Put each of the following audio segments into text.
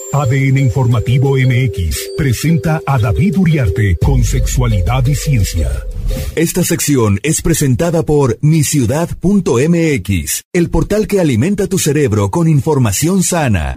ADN Informativo MX presenta a David Uriarte con Sexualidad y Ciencia. Esta sección es presentada por miciudad.mx, el portal que alimenta tu cerebro con información sana.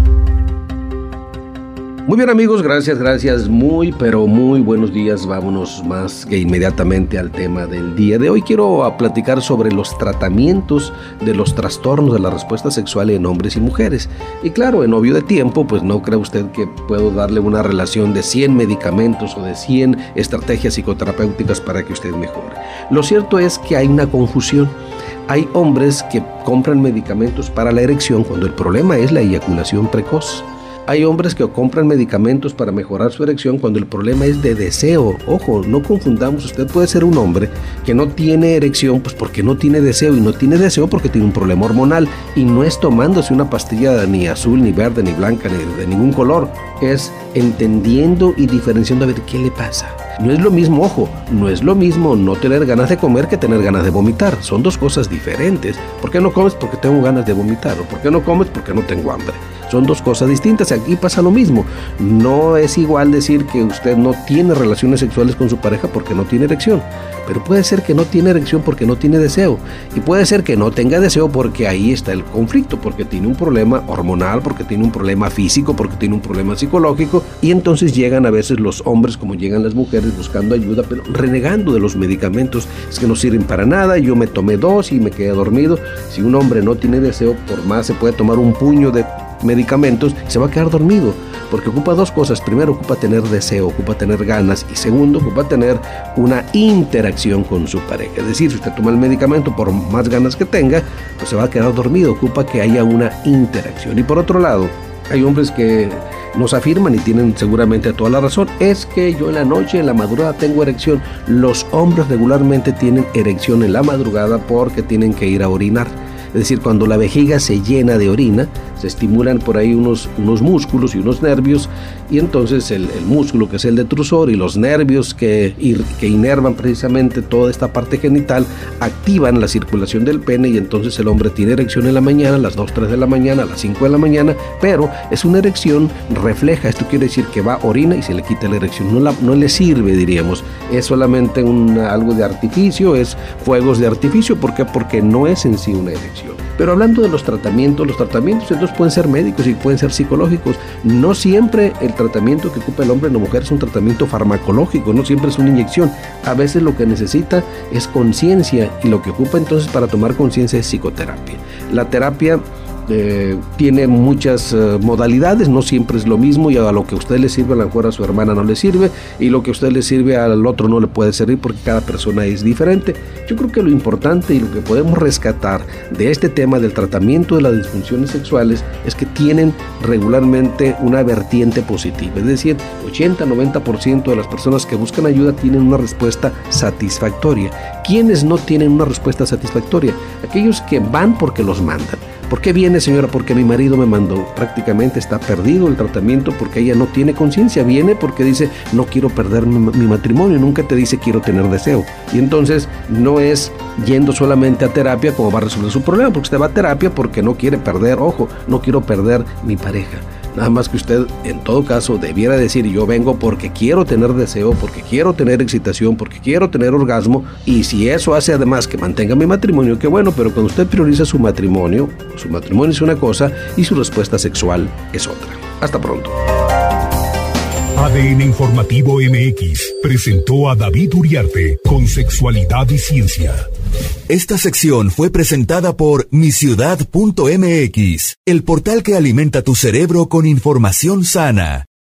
Muy bien, amigos, gracias, muy buenos días. Vámonos más que inmediatamente al tema del día de hoy. Quiero platicar sobre los tratamientos de los trastornos de la respuesta sexual en hombres y mujeres. Y claro, en obvio de tiempo, pues no cree usted que puedo darle una relación de 100 medicamentos o de 100 estrategias psicoterapéuticas para que usted mejore. Lo cierto es que hay una confusión. Hay hombres que compran medicamentos para la erección cuando el problema es la eyaculación precoz. Hay hombres que compran medicamentos para mejorar su erección cuando el problema es de deseo. Ojo, no confundamos. Usted puede ser un hombre que no tiene erección pues porque no tiene deseo, y no tiene deseo porque tiene un problema hormonal, y no es tomándose una pastilla ni azul, ni verde, ni blanca, ni de ningún color. Es entendiendo y diferenciando a ver qué le pasa. No es lo mismo, ojo, no es lo mismo no tener ganas de comer que tener ganas de vomitar. Son dos cosas diferentes. ¿Por qué no comes? Porque tengo ganas de vomitar. ¿O por qué no comes? Porque no tengo hambre. Son dos cosas distintas. Aquí pasa lo mismo. No es igual decir que usted no tiene relaciones sexuales con su pareja porque no tiene erección. Pero puede ser que no tiene erección porque no tiene deseo. Y puede ser que no tenga deseo porque ahí está el conflicto, porque tiene un problema hormonal, porque tiene un problema físico, porque tiene un problema psicológico. Y entonces llegan a veces los hombres como llegan las mujeres buscando ayuda, pero renegando de los medicamentos. Es que no sirven para nada, yo me tomé 2 y me quedé dormido. Si un hombre no tiene deseo, por más se puede tomar un puño de medicamentos, se va a quedar dormido, porque ocupa dos cosas. Primero, ocupa tener deseo, ocupa tener ganas, y segundo, ocupa tener una interacción con su pareja. Es decir, si usted toma el medicamento, por más ganas que tenga, pues se va a quedar dormido. Ocupa que haya una interacción. Y por otro lado, hay hombres que nos afirman, y tienen seguramente toda la razón, es que yo en la noche, en la madrugada tengo erección. Los hombres regularmente tienen erección en la madrugada porque tienen que ir a orinar. Es decir, cuando la vejiga se llena de orina, se estimulan por ahí unos músculos y unos nervios, y entonces el músculo, que es el detrusor, y los nervios que inervan precisamente toda esta parte genital, activan la circulación del pene, y entonces el hombre tiene erección en la mañana, a las 2, 3 de la mañana, a las 5 de la mañana, pero es una erección refleja. Esto quiere decir que va, orina y se le quita la erección. No le sirve, diríamos. Es solamente algo de artificio, es fuegos de artificio. ¿Por qué? Porque no es en sí una erección. Pero hablando de los tratamientos entonces pueden ser médicos y pueden ser psicológicos. No siempre el tratamiento que ocupa el hombre o la mujer es un tratamiento farmacológico, no siempre es una inyección. A veces lo que necesita es conciencia, y lo que ocupa entonces para tomar conciencia es psicoterapia. La terapia tiene muchas modalidades, no siempre es lo mismo, y a lo que a usted le sirve, a lo mejor a su hermana no le sirve, y lo que a usted le sirve al otro no le puede servir, porque cada persona es diferente. Yo creo que lo importante y lo que podemos rescatar de este tema del tratamiento de las disfunciones sexuales es que tienen regularmente una vertiente positiva. Es decir, 80-90% de las personas que buscan ayuda tienen una respuesta satisfactoria. ¿Quiénes no tienen una respuesta satisfactoria? Aquellos que van porque los mandan. ¿Por qué viene, señora? Porque mi marido me mandó. Prácticamente está perdido el tratamiento, porque ella no tiene conciencia. Viene porque dice, no quiero perder mi matrimonio. Nunca te dice, quiero tener deseo. Y entonces no es yendo solamente a terapia como va a resolver su problema, porque usted va a terapia porque no quiere perder, ojo, no quiero perder mi pareja. Nada más que usted, en todo caso, debiera decir, yo vengo porque quiero tener deseo, porque quiero tener excitación, porque quiero tener orgasmo, y si eso hace además que mantenga mi matrimonio, qué bueno. Pero cuando usted prioriza su matrimonio es una cosa y su respuesta sexual es otra. Hasta pronto. ADN Informativo MX presentó a David Uriarte con Sexualidad y Ciencia. Esta sección fue presentada por miciudad.mx, el portal que alimenta tu cerebro con información sana.